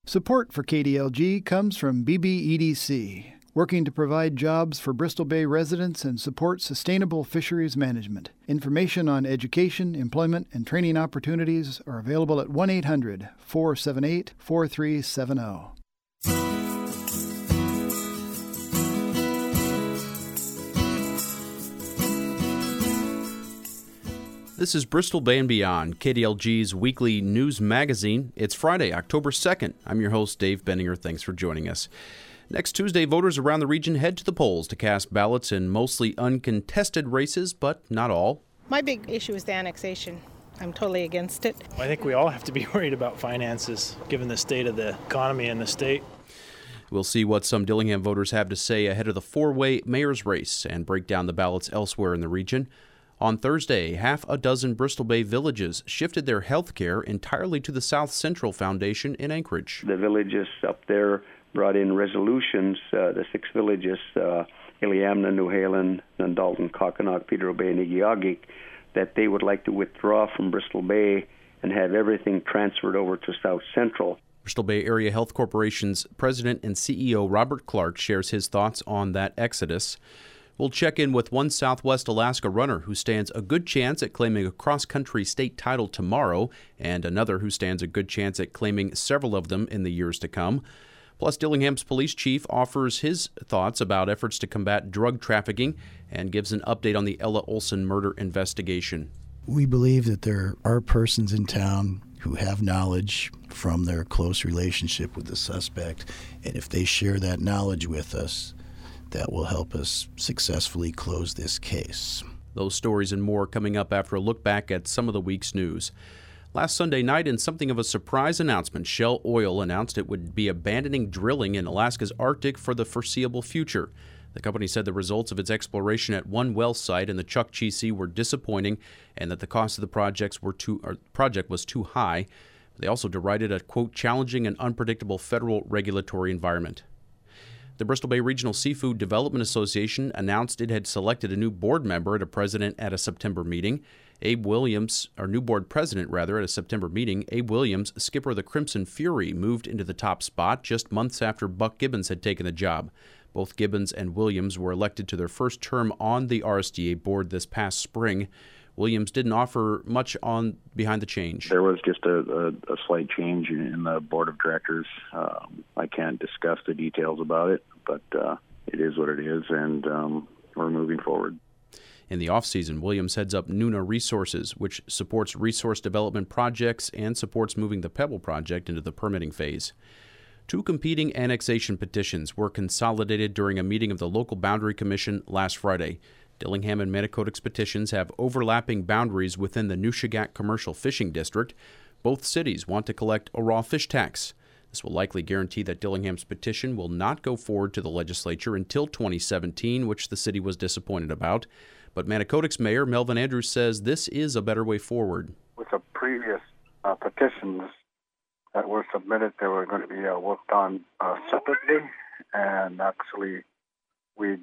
Support for KDLG comes from BBEDC, working to provide jobs for Bristol Bay residents and support sustainable fisheries management. Information on education, employment, and training opportunities are available at 1-800-478-4370. This is Bristol Bay and Beyond, KDLG's weekly news magazine. It's Friday, October 2nd. I'm your host, Dave Benninger. Thanks for joining us. Next Tuesday, voters around the region head to the polls to cast ballots in mostly uncontested races, but not all. My big issue is the annexation. I'm totally against it. I think we all have to be worried about finances, given the state of the economy in the state. We'll see what some Dillingham voters have to say ahead of the four-way mayor's race and break down the ballots elsewhere in the region. On Thursday, half a dozen Bristol Bay villages shifted their health care entirely to the South Central Foundation in Anchorage. The villages up there brought in resolutions, the 6 villages, Iliamna, New Halen, Nundalton, Kokkinok, Pedro Bay, and Igiugig, that they would like to withdraw from Bristol Bay and have everything transferred over to South Central. Bristol Bay Area Health Corporation's president and CEO Robert Clark shares his thoughts on that exodus. We'll check in with one Southwest Alaska runner who stands a good chance at claiming a cross-country state title tomorrow, and another who stands a good chance at claiming several of them in the years to come. Plus, Dillingham's police chief offers his thoughts about efforts to combat drug trafficking and gives an update on the Ella Olson murder investigation. We believe that there are persons in town who have knowledge from their close relationship with the suspect, and if they share that knowledge with us, that will help us successfully close this case. Those stories and more coming up after a look back at some of the week's news. Last Sunday night, in something of a surprise announcement, Shell Oil announced it would be abandoning drilling in Alaska's Arctic for the foreseeable future. The company said the results of its exploration at one well site in the Chukchi Sea were disappointing and that the cost of the project was too high. They also derided a, quote, challenging and unpredictable federal regulatory environment. The Bristol Bay Regional Seafood Development Association announced it had selected a new board member at a September meeting. New board president at a September meeting. Abe Williams, skipper of the Crimson Fury, moved into the top spot just months after Buck Gibbons had taken the job. Both Gibbons and Williams were elected to their first term on the RSDA board this past spring. Williams didn't offer much on behind the change. There was just a slight change in the board of directors. I can't discuss the details about it, but it is what it is, and we're moving forward. In the off-season, Williams heads up Nuna Resources, which supports resource development projects and supports moving the Pebble project into the permitting phase. 2 competing annexation petitions were consolidated during a meeting of the local boundary commission last Friday. Dillingham and Manicotix petitions have overlapping boundaries within the Nushagak Commercial Fishing District. Both cities want to collect a raw fish tax. This will likely guarantee that Dillingham's petition will not go forward to the legislature until 2017, which the city was disappointed about. But Manicotix Mayor Melvin Andrews says this is a better way forward. With the previous petitions that were submitted, they were going to be worked on separately, and actually we'd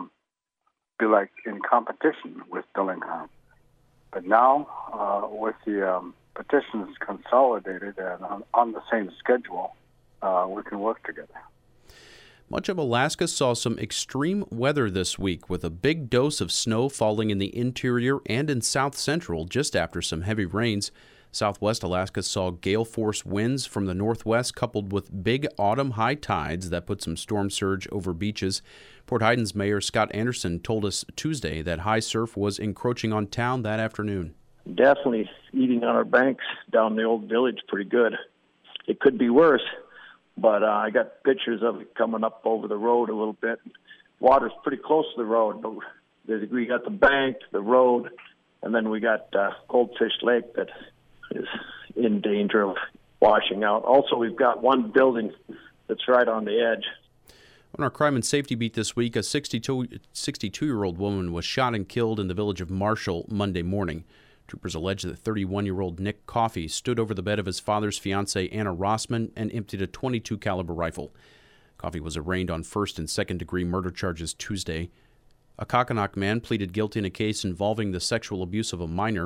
be like in competition with Dillingham. But now, with the petitions consolidated and on the same schedule, we can work together. Much of Alaska saw some extreme weather this week, with a big dose of snow falling in the interior and in South Central just after some heavy rains. Southwest Alaska saw gale-force winds from the northwest coupled with big autumn high tides that put some storm surge over beaches. Port Heiden's Mayor Scott Anderson told us Tuesday that high surf was encroaching on town that afternoon. Definitely eating on our banks down the old village pretty good. It could be worse, but I got pictures of it coming up over the road a little bit. Water's pretty close to the road, but we got the bank, the road, and then we got Goldfish Lake that is in danger of washing out. Also, we've got one building that's right on the edge. On our crime and safety beat this week, a 62-year-old woman was shot and killed in the village of Marshall Monday morning. Troopers allege that 31-year-old Nick Coffey stood over the bed of his father's fiancée, Anna Rossman, and emptied a .22 caliber rifle. Coffey was arraigned on first- and second-degree murder charges Tuesday. A Kokkinok man pleaded guilty in a case involving the sexual abuse of a minor.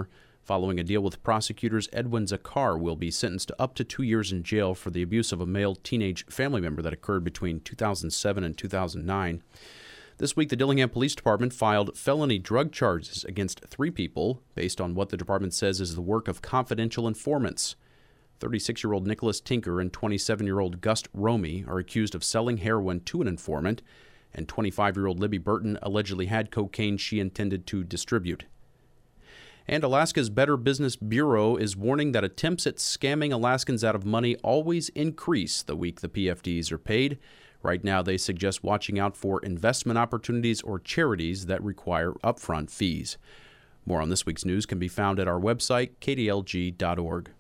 Following a deal with prosecutors, Edwin Zakar will be sentenced to up to 2 years in jail for the abuse of a male teenage family member that occurred between 2007 and 2009. This week, the Dillingham Police Department filed felony drug charges against 3 people based on what the department says is the work of confidential informants. 36-year-old Nicholas Tinker and 27-year-old Gust Romy are accused of selling heroin to an informant, and 25-year-old Libby Burton allegedly had cocaine she intended to distribute. And Alaska's Better Business Bureau is warning that attempts at scamming Alaskans out of money always increase the week the PFDs are paid. Right now, they suggest watching out for investment opportunities or charities that require upfront fees. More on this week's news can be found at our website, kdlg.org.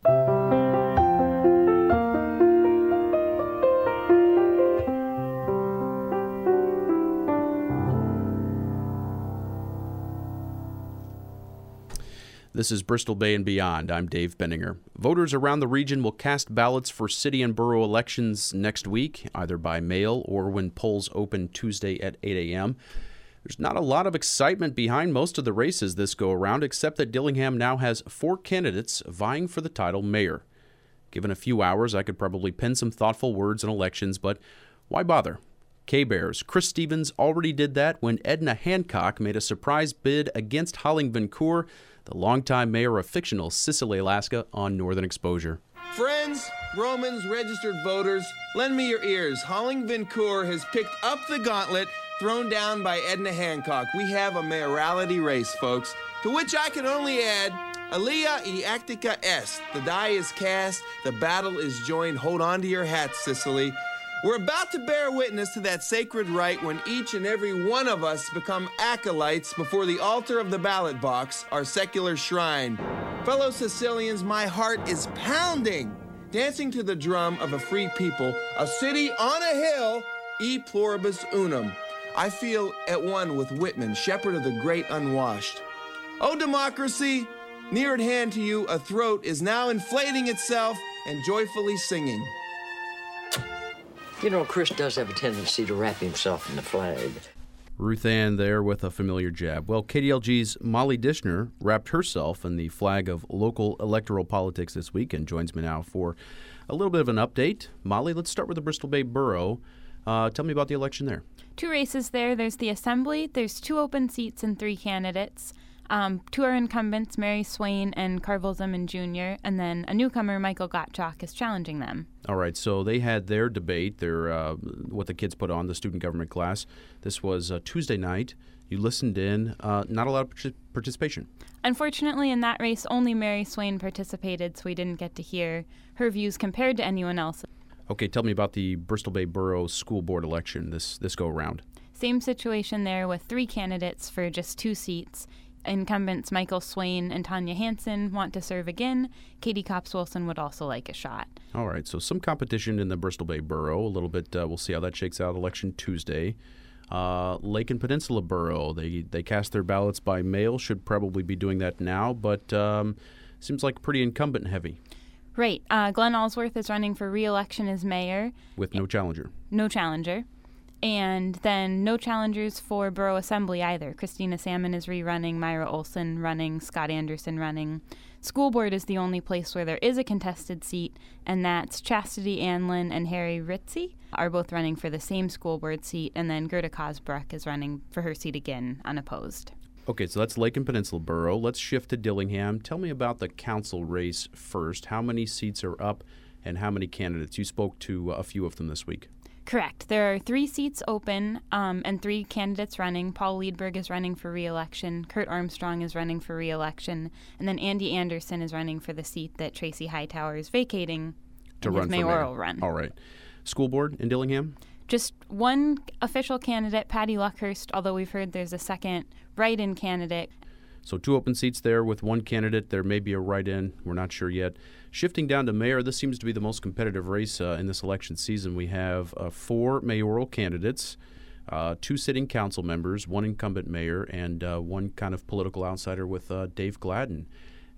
This is Bristol Bay and Beyond. I'm Dave Benninger. Voters around the region will cast ballots for city and borough elections next week, either by mail or when polls open Tuesday at 8 a.m. There's not a lot of excitement behind most of the races this go-around, except that Dillingham now has 4 candidates vying for the title mayor. Given a few hours, I could probably pen some thoughtful words on elections, but why bother? K-Bears Chris Stevens already did that when Edna Hancock made a surprise bid against Holling Vancour, the longtime mayor of fictional Sicily, Alaska, on Northern Exposure. Friends, Romans, registered voters, lend me your ears. Holling Vancour has picked up the gauntlet thrown down by Edna Hancock. We have a mayoralty race, folks, to which I can only add, Alia e Actica est. The die is cast, the battle is joined. Hold on to your hats, Sicily. We're about to bear witness to that sacred rite when each and every one of us become acolytes before the altar of the ballot box, our secular shrine. Fellow Sicilians, my heart is pounding, dancing to the drum of a free people, a city on a hill, e pluribus unum. I feel at one with Whitman, shepherd of the great unwashed. O democracy, near at hand to you, a throat is now inflating itself and joyfully singing. You know, Chris does have a tendency to wrap himself in the flag. Ruth Ann there with a familiar jab. Well, KDLG's Molly Dishner wrapped herself in the flag of local electoral politics this week and joins me now for a little bit of an update. Molly, let's start with the Bristol Bay Borough. Tell me about the election there. 2 races there. There's the Assembly. There's 2 open seats and 3 candidates. 2 are incumbents, Mary Swain and Carville Zeman Jr., and then a newcomer, Michael Gottschalk, is challenging them. All right, so they had their debate, what the kids put on, the student government class. This was Tuesday night. You listened in. Not a lot of participation. Unfortunately, in that race, only Mary Swain participated, so we didn't get to hear her views compared to anyone else. Okay, tell me about the Bristol Bay Borough School Board election this go-around. Same situation there with 3 candidates for just 2 seats. Incumbents Michael Swain and Tanya Hansen want to serve again. Katie Copps-Wilson would also like a shot. All right, so some competition in the Bristol Bay Borough. A little bit, we'll see how that shakes out election Tuesday. Lake and Peninsula Borough, they cast their ballots by mail, should probably be doing that now, but seems like pretty incumbent heavy. Right. Glenn Allsworth is running for re-election as mayor. With no challenger. No challenger. And then no challengers for Borough Assembly either. Christina Salmon is rerunning, Myra Olson running, Scott Anderson running. School Board is the only place where there is a contested seat, and that's Chastity Anlin and Harry Ritzy are both running for the same School Board seat, and then Gerda Cosbruck is running for her seat again, unopposed. Okay, so that's Lake and Peninsula Borough. Let's shift to Dillingham. Tell me about the council race first. How many seats are up, and how many candidates? You spoke to a few of them this week. Correct. There are 3 seats open and 3 candidates running. Paul Liedberg is running for re-election. Kurt Armstrong is running for re-election. And then Andy Anderson is running for the seat that Tracy Hightower is vacating to in run his mayoral run. All right. School Board in Dillingham? Just 1 official candidate, Patty Luckhurst, although we've heard there's a second write-in candidate. So 2 open seats there with 1 candidate. There may be a write-in. We're not sure yet. Shifting down to mayor, this seems to be the most competitive race in this election season. We have 4 mayoral candidates, 2 sitting council members, 1 incumbent mayor, and 1 kind of political outsider with Dave Gladden.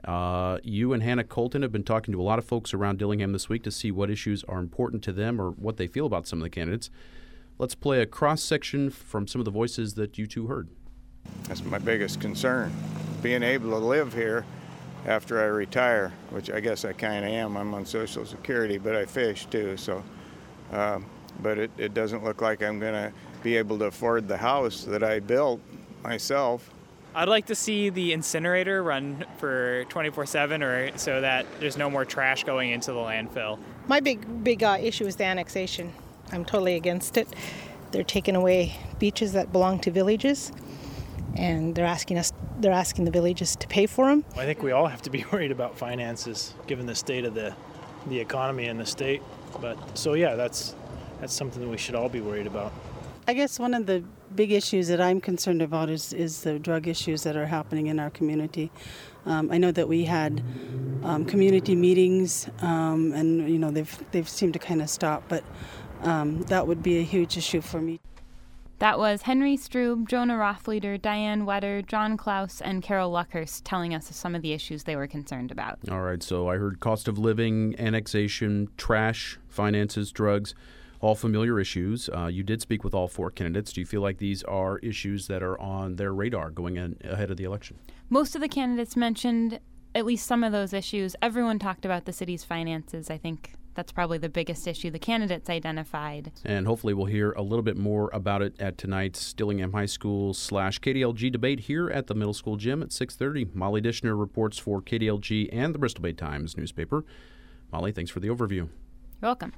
You and Hannah Colton have been talking to a lot of folks around Dillingham this week to see what issues are important to them or what they feel about some of the candidates. Let's play a cross-section from some of the voices that you 2 heard. That's my biggest concern, being able to live here after I retire, which I guess I kind of am. I'm on Social Security, but I fish too. So, but it doesn't look like I'm going to be able to afford the house that I built myself. I'd like to see the incinerator run for 24/7, or so that there's no more trash going into the landfill. My big issue is the annexation. I'm totally against it. They're taking away beaches that belong to villages, and they're asking the villages to pay for them. I think we all have to be worried about finances, given the state of the economy in the state. But so yeah, that's something that we should all be worried about. I guess one of the big issues that I'm concerned about is the drug issues that are happening in our community. I know that we had community meetings, and they've seemed to kind of stop, but that would be a huge issue for me. That was Henry Strube, Jonah Rothleader, Diane Wetter, John Klaus, and Carol Luckhurst telling us some of the issues they were concerned about. All right, so I heard cost of living, annexation, trash, finances, drugs, all familiar issues. You did speak with all four candidates. Do you feel like these are issues that are on their radar going ahead of the election? Most of the candidates mentioned at least some of those issues. Everyone talked about the city's finances. I think that's probably the biggest issue the candidates identified. And hopefully we'll hear a little bit more about it at tonight's Dillingham High School / KDLG debate here at the middle school gym at 6:30. Molly Dishner reports for KDLG and the Bristol Bay Times newspaper. Molly, thanks for the overview. You're welcome.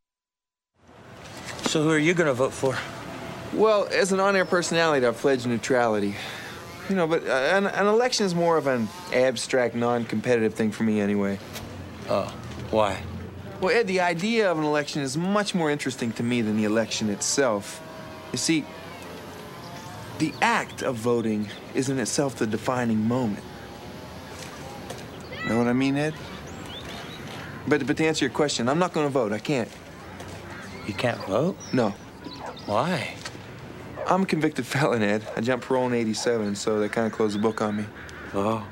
So who are you going to vote for? Well, as an on-air personality, I've pledged neutrality. But an election is more of an abstract, non-competitive thing for me anyway. Oh, why? Well, Ed, the idea of an election is much more interesting to me than the election itself. You see, the act of voting is in itself the defining moment. Know what I mean, Ed? But to answer your question, I'm not going to vote. I can't. You can't vote? No. Why? I'm a convicted felon, Ed. I jumped parole in '87, so they kind of closed the book on me. Oh.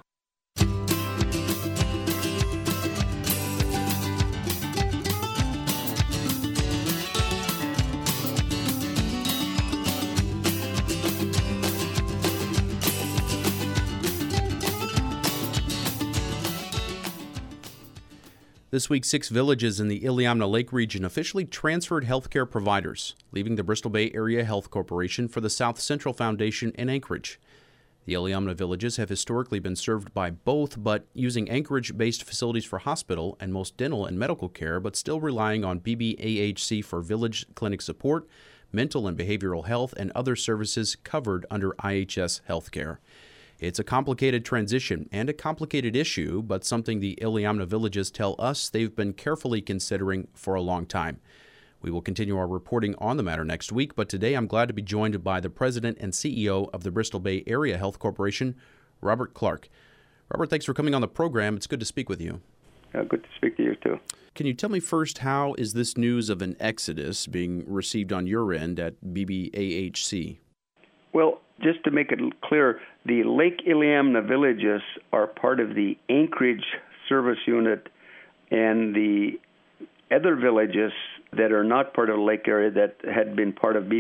This week, 6 villages in the Iliamna Lake region officially transferred healthcare providers, leaving the Bristol Bay Area Health Corporation for the South Central Foundation in Anchorage. The Iliamna villages have historically been served by both, but using Anchorage-based facilities for hospital and most dental and medical care, but still relying on BBAHC for village clinic support, mental and behavioral health, and other services covered under IHS Healthcare. It's a complicated transition and a complicated issue, but something the Iliamna villages tell us they've been carefully considering for a long time. We will continue our reporting on the matter next week, but today I'm glad to be joined by the president and CEO of the Bristol Bay Area Health Corporation, Robert Clark. Robert, thanks for coming on the program. It's good to speak with you. Good to speak to you, too. Can you tell me first, how is this news of an exodus being received on your end at BBAHC? Well, just to make it clear, the Lake Iliamna villages are part of the Anchorage service unit, and the other villages that are not part of the lake area that had been part of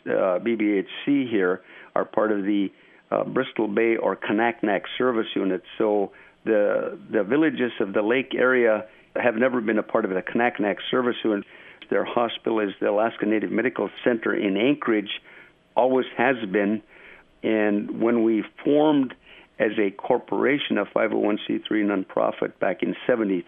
BBHC here are part of the Bristol Bay or Kanaknak service unit. So the villages of the lake area have never been a part of the Kanaknak service unit. Their hospital is the Alaska Native Medical Center in Anchorage, always has been. And when we formed as a corporation, a 501c3 nonprofit back in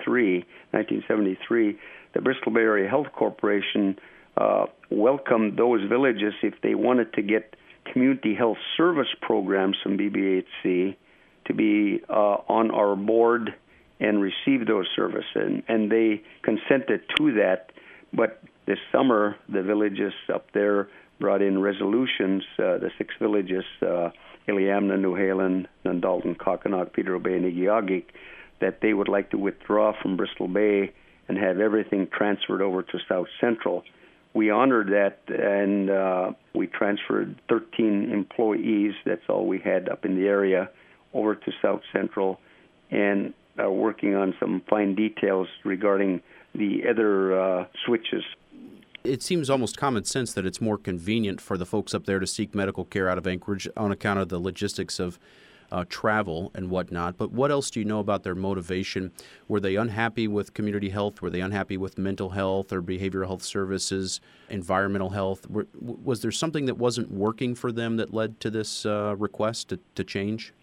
1973, the Bristol Bay Area Health Corporation welcomed those villages if they wanted to get community health service programs from BBHC to be on our board and receive those services. And they consented to that. But this summer, the villages up there brought in resolutions, the 6 villages, Iliamna, Newhalen, Nundalton, Kokkinok, Peterborough Bay, and Igiugig, that they would like to withdraw from Bristol Bay and have everything transferred over to South Central. We honored that, and we transferred 13 employees, that's all we had up in the area, over to South Central, and are working on some fine details regarding the other switches. It seems almost common sense that it's more convenient for the folks up there to seek medical care out of Anchorage on account of the logistics of travel and whatnot. But what else do you know about their motivation? Were they unhappy with community health? Were they unhappy with mental health or behavioral health services, environmental health? Was there something that wasn't working for them that led to this request to change?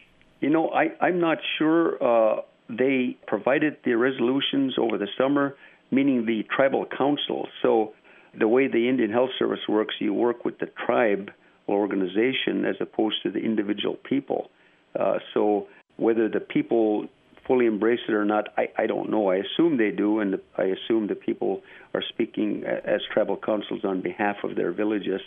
I'm not sure. They provided the resolutions over the summer, meaning the tribal council. So the way the Indian Health Service works, you work with the tribe organization as opposed to the individual people. So whether the people fully embrace it or not, I don't know. I assume they do, and I assume the people are speaking as tribal councils on behalf of their villages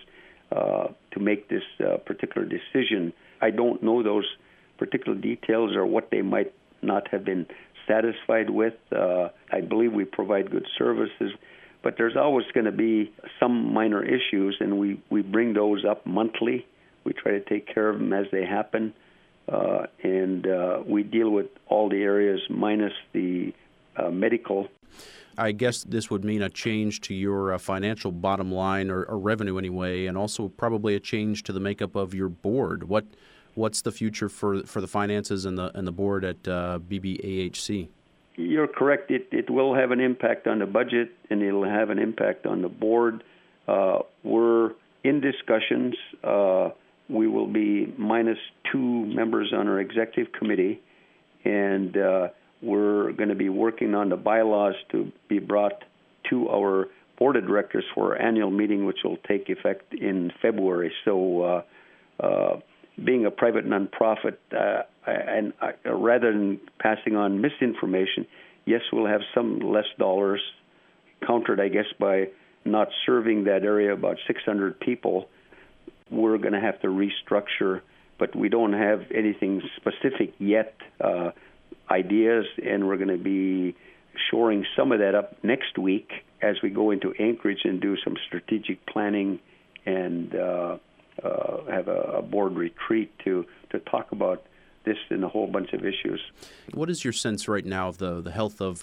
to make this particular decision. I don't know those particular details or what they might not have been satisfied with. I believe we provide good services, but there's always going to be some minor issues, and we bring those up monthly. We try to take care of them as they happen, and we deal with all the areas minus the medical. I guess this would mean a change to your financial bottom line or revenue anyway, and also probably a change to the makeup of your board. What's the future for the finances and the board at BBAHC? You're correct. It will have an impact on the budget, and it'll have an impact on the board. We're in discussions. We will be minus 2 members on our executive committee, and we're going to be working on the bylaws to be brought to our board of directors for our annual meeting, which will take effect in February. So being a private nonprofit, and rather than passing on misinformation, yes, we'll have some less dollars, countered, I guess, by not serving that area, about 600 people. We're going to have to restructure, but we don't have anything specific yet, ideas, and we're going to be shoring some of that up next week as we go into Anchorage and do some strategic planning and have a board retreat to talk about this and a whole bunch of issues. What is your sense right now of the health of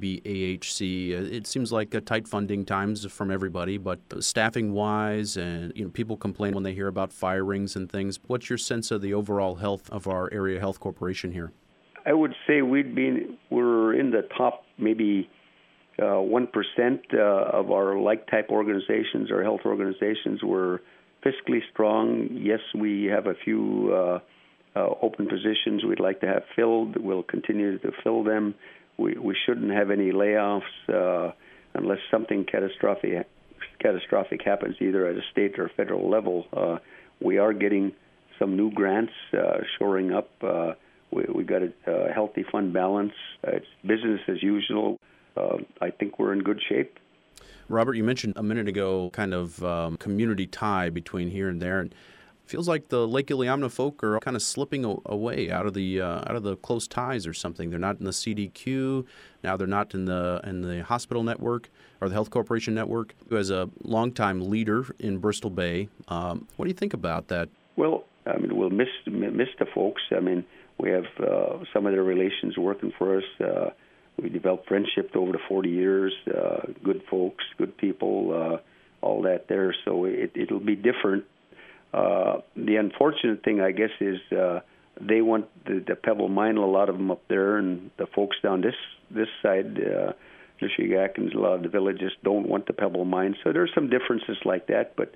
BBAHC? It seems like tight funding times from everybody, but staffing-wise, and people complain when they hear about firings and things. What's your sense of the overall health of our area health corporation here? I would say we're in the top maybe 1% of our like-type organizations or health organizations. We're fiscally strong. Yes, we have a few open positions we'd like to have filled. We'll continue to fill them. We shouldn't have any layoffs unless something catastrophic happens either at a state or federal level. We are getting some new grants shoring up. We got a healthy fund balance. It's business as usual. I think we're in good shape. Robert, you mentioned a minute ago kind of community tie between here and there. And it feels like the Lake Iliamna folk are kind of slipping away out of the close ties or something. They're not in the CDQ. Now they're not in the hospital network or the Health Corporation network. As a longtime leader in Bristol Bay, what do you think about that? Well, we'll miss the folks. We have some of their relations working for us. We developed friendship over the 40 years, good folks, good people, all that there. So it'll be different. The unfortunate thing, I guess, is they want the Pebble Mine, a lot of them up there, and the folks down this side, Nishigackans, a lot of the villages don't want the Pebble Mine. So there's some differences like that. But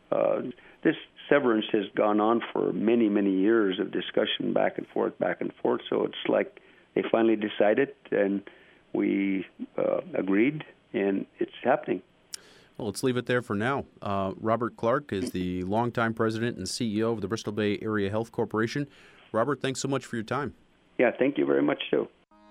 this severance has gone on for many, many years of discussion back and forth. So it's like they finally decided, and we agreed, and it's happening. Well, let's leave it there for now. Robert Clark is the longtime president and CEO of the Bristol Bay Area Health Corporation. Robert, thanks so much for your time. Yeah, thank you very much, too.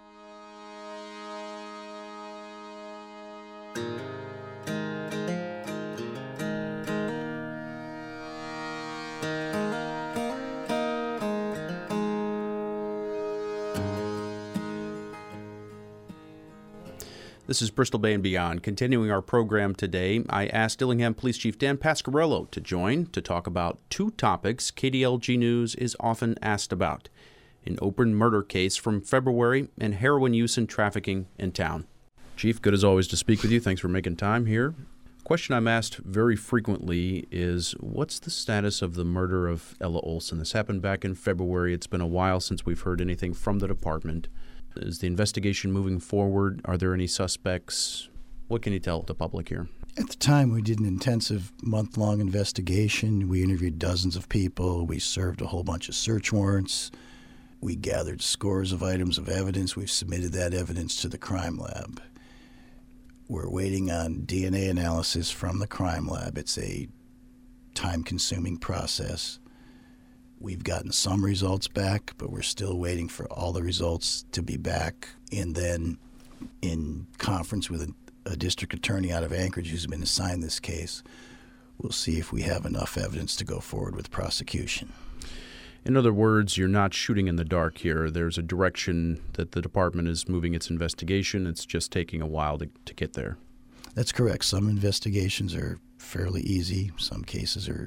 This is Bristol Bay and Beyond. Continuing our program today, I asked Dillingham Police Chief Dan Pasquarello to join to talk about 2 topics KDLG News is often asked about: an open murder case from February and heroin use and trafficking in town. Chief, good as always to speak with you. Thanks for making time here. Question I'm asked very frequently is, what's the status of the murder of Ella Olson? This happened back in February. It's been a while since we've heard anything from the department. Is the investigation moving forward? Are there any suspects? What can you tell the public here? At the time, we did an intensive month-long investigation. We interviewed dozens of people. We served a whole bunch of search warrants. We gathered scores of items of evidence. We've submitted that evidence to the crime lab. We're waiting on DNA analysis from the crime lab. It's a time-consuming process. We've gotten some results back, but we're still waiting for all the results to be back. And then in conference with a district attorney out of Anchorage who's been assigned this case, we'll see if we have enough evidence to go forward with prosecution. In other words, you're not shooting in the dark here. There's a direction that the department is moving its investigation. It's just taking a while to get there. That's correct. Some investigations are fairly easy. Some cases are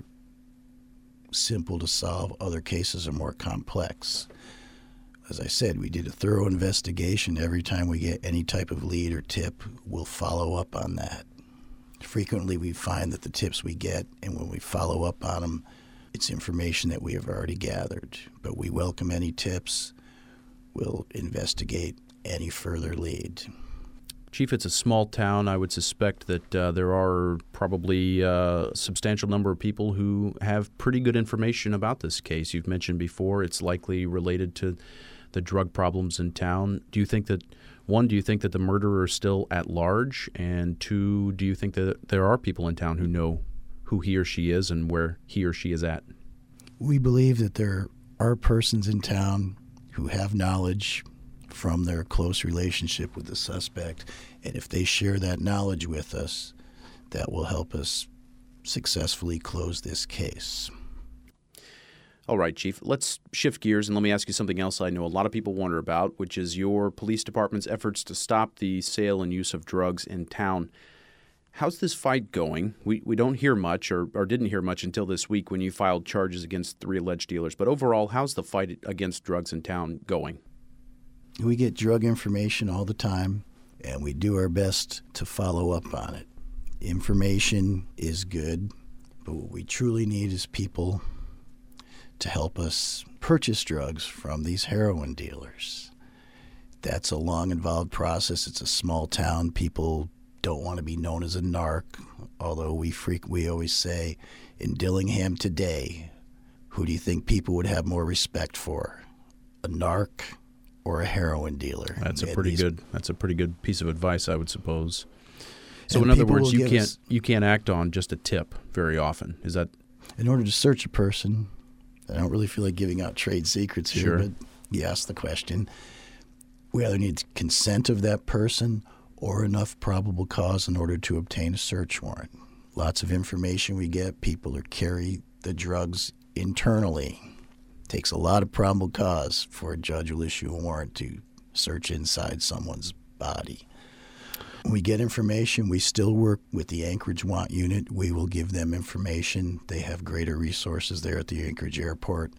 simple to solve. Other cases are more complex. As I said, we did a thorough investigation. Every time we get any type of lead or tip, we'll follow up on that. Frequently, we find that the tips we get, and when we follow up on them, it's information that we have already gathered. But we welcome any tips. We'll investigate any further lead. Chief, it's a small town. I would suspect that there are probably a substantial number of people who have pretty good information about this case. You've mentioned before it's likely related to the drug problems in town. Do you think that, one, do you think that the murderer is still at large? And two, do you think that there are people in town who know who he or she is and where he or she is at? We believe that there are persons in town who have knowledge from their close relationship with the suspect, and if they share that knowledge with us, that will help us successfully close this case. All right, Chief, let's shift gears and let me ask you something else I know a lot of people wonder about, which is your police department's efforts to stop the sale and use of drugs in town. How's this fight going? We don't hear much or didn't hear much until this week when you filed charges against 3 alleged dealers. But overall, how's the fight against drugs in town going? We get drug information all the time, and we do our best to follow up on it. Information is good, but what we truly need is people to help us purchase drugs from these heroin dealers. That's a long, involved process. It's a small town. People don't want to be known as a narc, although we always say, in Dillingham today, who do you think people would have more respect for, a narc or a heroin dealer? That's a pretty good piece of advice, I would suppose. So in other words, you can't act on just a tip very often. Is that? In order to search a person, I don't really feel like giving out trade secrets here, Sure. but you asked the question. We either need consent of that person or enough probable cause in order to obtain a search warrant. Lots of information we get. People who carry the drugs internally. Takes a lot of probable cause for a judge will issue a warrant to search inside someone's body. When we get information, we still work with the Anchorage Want Unit. We will give them information. They have greater resources there at the Anchorage Airport.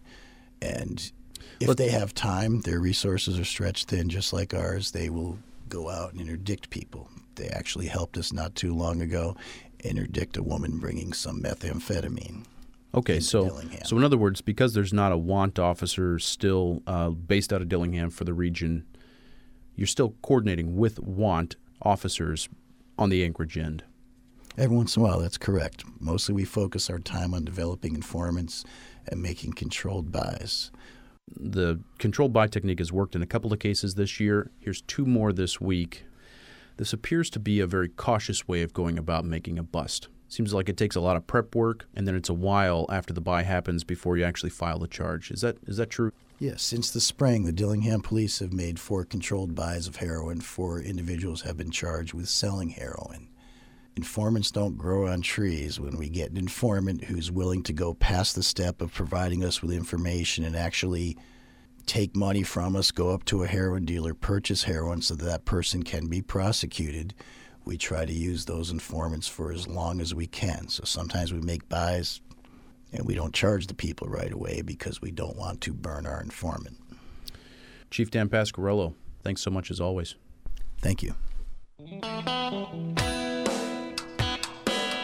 And if they have time, their resources are stretched thin just like ours. They will go out and interdict people. They actually helped us not too long ago interdict a woman bringing some methamphetamine. Okay, so in other words, because there's not a want officer still based out of Dillingham for the region, you're still coordinating with want officers on the Anchorage end. Every once in a while, that's correct. Mostly we focus our time on developing informants and making controlled buys. The controlled buy technique has worked in a couple of cases this year. Here's 2 more this week. This appears to be a very cautious way of going about making a bust. Seems like it takes a lot of prep work, and then it's a while after the buy happens before you actually file the charge. Is that true? Yes. Since the spring, the Dillingham police have made 4 controlled buys of heroin. 4 individuals have been charged with selling heroin. Informants don't grow on trees. When we get an informant who's willing to go past the step of providing us with information and actually take money from us, go up to a heroin dealer, purchase heroin so that person can be prosecuted, we try to use those informants for as long as we can. So sometimes we make buys and we don't charge the people right away because we don't want to burn our informant. Chief Dan Pasquarello, thanks so much as always. Thank you.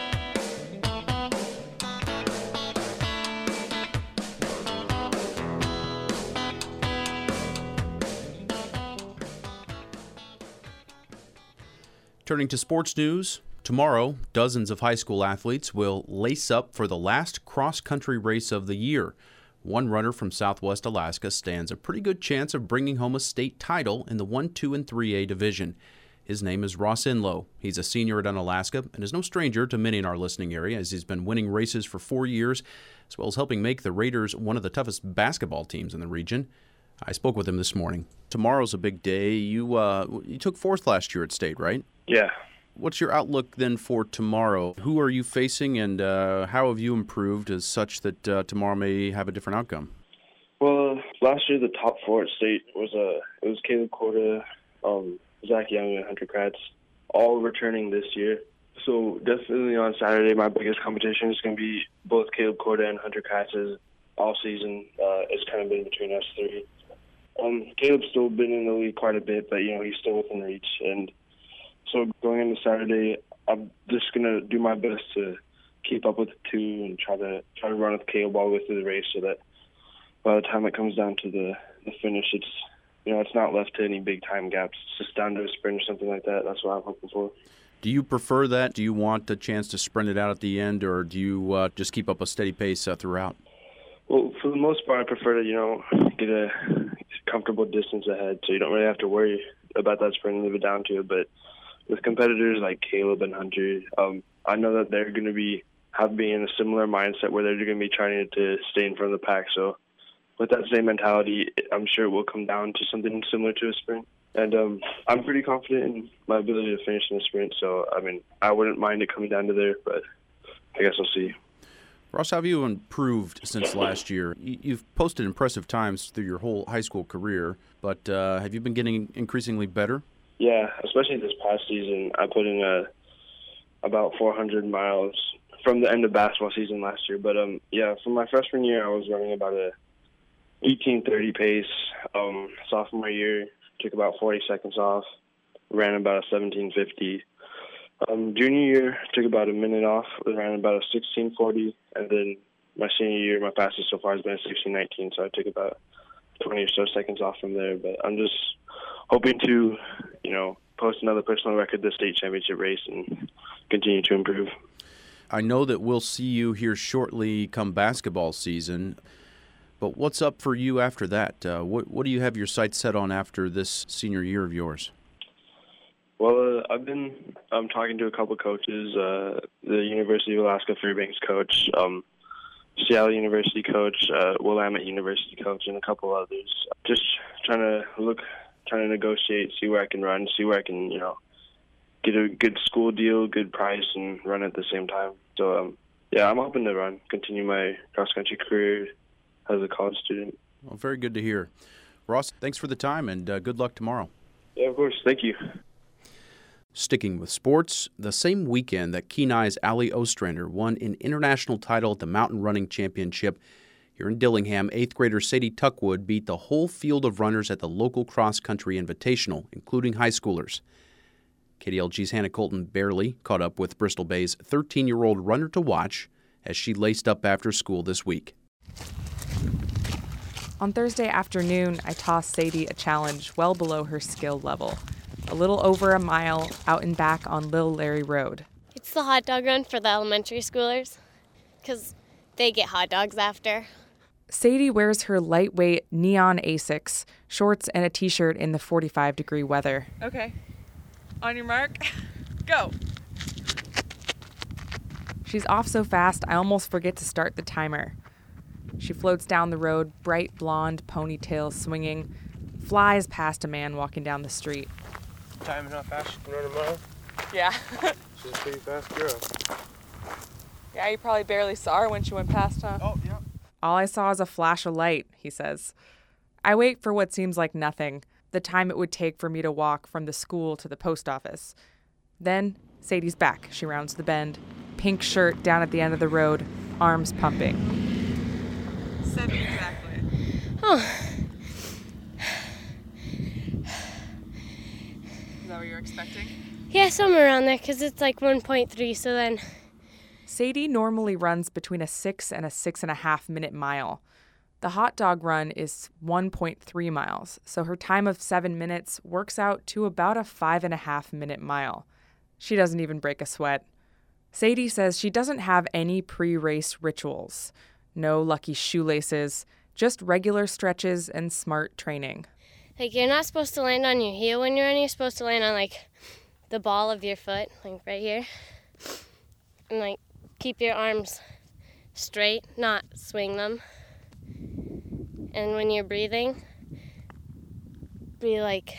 Turning to sports news, tomorrow, dozens of high school athletes will lace up for the last cross-country race of the year. One runner from Southwest Alaska stands a pretty good chance of bringing home a state title in the 1, 2, and 3A division. His name is Ross Inlow. He's a senior at Unalaska and is no stranger to many in our listening area, as he's been winning races for 4 years, as well as helping make the Raiders one of the toughest basketball teams in the region. I spoke with him this morning. Tomorrow's a big day. You took fourth last year at state, right? Yeah. What's your outlook then for tomorrow? Who are you facing, and how have you improved as such that tomorrow may have a different outcome? Well, last year the top four at state was Caleb Korda, Zach Young, and Hunter Kratz, all returning this year. So definitely on Saturday, my biggest competition is going to be both Caleb Korda and Hunter Kratz. All season, it's kind of been between us three. Caleb's still been in the league quite a bit, but he's still within reach, and so going into Saturday, I'm just gonna do my best to keep up with the two and try to run with Caleb all the way through the race, so that by the time it comes down to the finish, it's not left to any big time gaps. It's just down to a sprint or something like that. That's what I'm hoping for. Do you prefer that? Do you want a chance to sprint it out at the end, or do you just keep up a steady pace throughout? Well, for the most part, I prefer to get a comfortable distance ahead, so you don't really have to worry about that sprint and leave it down to it. But with competitors like Caleb and Hunter, I know that they're going to be in a similar mindset where they're going to be trying to stay in front of the pack. So with that same mentality, I'm sure it will come down to something similar to a sprint. And I'm pretty confident in my ability to finish in the sprint. So, I wouldn't mind it coming down to there, but I guess we'll see. Ross, how have you improved since last year? You've posted impressive times through your whole high school career, but have you been getting increasingly better? Yeah, especially this past season. I put in about 400 miles from the end of basketball season last year. But, from my freshman year, I was running about a 18:30 pace. Sophomore year, took about 40 seconds off, ran about a 17:50. Junior year, took about a minute off, ran about a 16:40. And then my senior year, my fastest so far has been a 16:19, so I took about 20 or so seconds off from there. But I'm just hoping to, post another personal record this state championship race and continue to improve. I know that we'll see you here shortly come basketball season, but what's up for you after that? What do you have your sights set on after this senior year of yours? Well, I've been talking to a couple coaches, the University of Alaska Fairbanks coach, Seattle University coach, Willamette University coach, and a couple others. Just trying to negotiate, see where I can run, see where I can, get a good school deal, good price, and run at the same time. So, I'm hoping to continue my cross-country career as a college student. Well, very good to hear. Ross, thanks for the time, and good luck tomorrow. Yeah, of course. Thank you. Sticking with sports, the same weekend that Kenai's Allie Ostrander won an international title at the Mountain Running Championship here in Dillingham, 8th grader Sadie Tuckwood beat the whole field of runners at the local cross-country invitational, including high schoolers. KDLG's Hannah Colton barely caught up with Bristol Bay's 13-year-old runner to watch as she laced up after school this week. On Thursday afternoon, I tossed Sadie a challenge well below her skill level. A little over a mile out and back on Little Larry Road. It's the hot dog run for the elementary schoolers because they get hot dogs after. Sadie wears her lightweight neon Asics, shorts, and a t-shirt in the 45-degree weather. Okay. On your mark, go. She's off so fast, I almost forget to start the timer. She floats down the road, bright blonde ponytail swinging, flies past a man walking down the street. Time and how fast she can run a mile? Yeah. She's a pretty fast girl. Yeah, you probably barely saw her when she went past, huh? Oh, yeah. All I saw is a flash of light, he says. I wait for what seems like nothing, the time it would take for me to walk from the school to the post office. Then, Sadie's back. She rounds the bend. Pink shirt down at the end of the road, arms pumping. 7 exactly. Oh. Is that what you were expecting? Yeah, somewhere around there, because it's like 1.3, so then... Sadie normally runs between a 6 and a 6.5 minute mile. The hot dog run is 1.3 miles, so her time of 7 minutes works out to about a 5.5 minute mile. She doesn't even break a sweat. Sadie says she doesn't have any pre-race rituals. No lucky shoelaces, just regular stretches and smart training. Like, you're not supposed to land on your heel when you're running. You're supposed to land on, like, the ball of your foot, like right here. And, like, keep your arms straight, not swing them. And when you're breathing, breathe, like,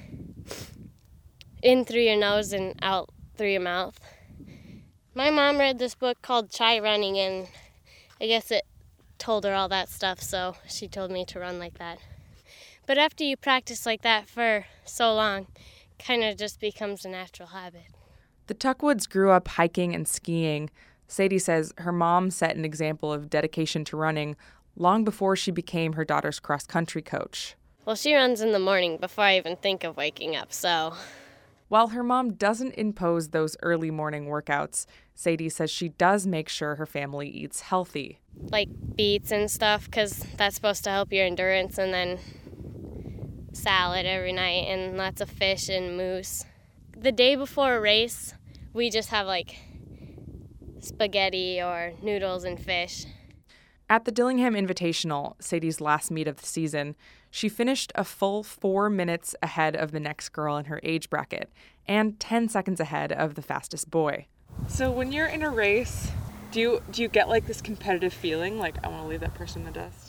in through your nose and out through your mouth. My mom read this book called Try Running, and I guess it told her all that stuff, so she told me to run like that. But after you practice like that for so long, kind of just becomes a natural habit. The Tuckwoods grew up hiking and skiing. Sadie says her mom set an example of dedication to running long before she became her daughter's cross-country coach. Well, she runs in the morning before I even think of waking up, so... While her mom doesn't impose those early morning workouts, Sadie says she does make sure her family eats healthy. Like beets and stuff, because that's supposed to help your endurance, and then salad every night, and lots of fish and moose. The day before a race, we just have like spaghetti or noodles and fish. At the Dillingham Invitational, Sadie's last meet of the season, she finished a full 4 minutes ahead of the next girl in her age bracket and 10 seconds ahead of the fastest boy. So when you're in a race, do you get like this competitive feeling, like I want to leave that person in the dust?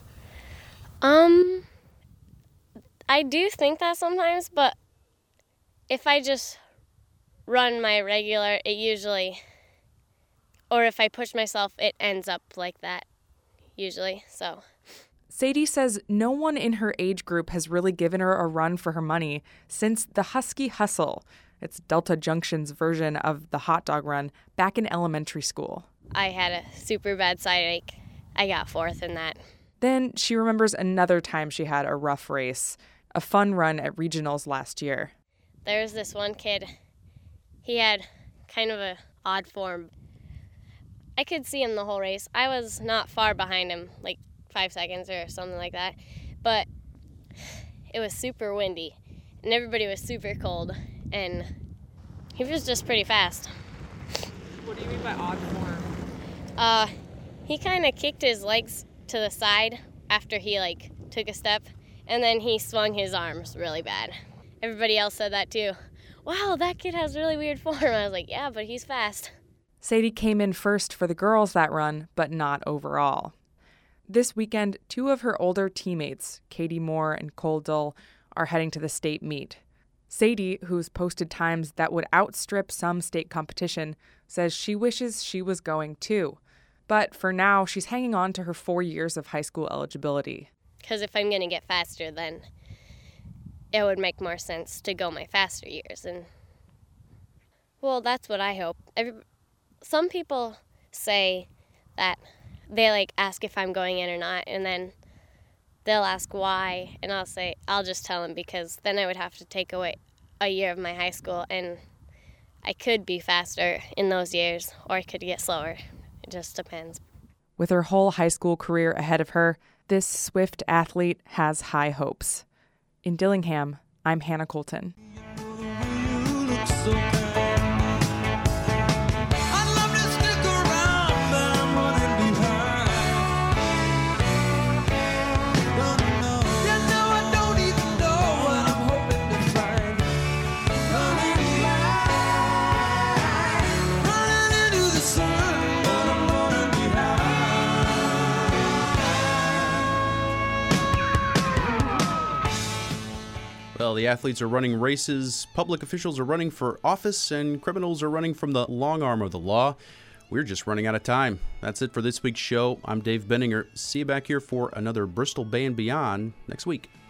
I do think that sometimes, but if I just run my regular, it usually, or if I push myself, it ends up like that, usually, so. Sadie says no one in her age group has really given her a run for her money since the Husky Hustle. It's Delta Junction's version of the hot dog run back in elementary school. I had a super bad side ache. I got 4th in that. Then she remembers another time she had a rough race, a fun run at regionals last year. There was this one kid. He had kind of a odd form. I could see him the whole race. I was not far behind him, like 5 seconds or something like that. But it was super windy, and everybody was super cold, and he was just pretty fast. What do you mean by odd form? He kind of kicked his legs to the side after he like took a step, and then he swung his arms really bad. Everybody else said that too. Wow, that kid has really weird form. I was like, yeah, but he's fast. Sadie came in first for the girls that run, but not overall. This weekend, 2 of her older teammates, Katie Moore and Cole Dull, are heading to the state meet. Sadie, who's posted times that would outstrip some state competition, says she wishes she was going too. But for now, she's hanging on to her 4 years of high school eligibility. Because if I'm going to get faster, then it would make more sense to go my faster years. And well, that's what I hope. Some people say that they like ask if I'm going in or not, and then they'll ask why, and I'll say I'll just tell them, because then I would have to take away a year of my high school, and I could be faster in those years, or I could get slower. It just depends. With her whole high school career ahead of her, this swift athlete has high hopes. In Dillingham, I'm Hannah Colton. Well, the athletes are running races, public officials are running for office, and criminals are running from the long arm of the law. We're just running out of time. That's it for this week's show. I'm Dave Benninger. See you back here for another Bristol Bay and Beyond next week.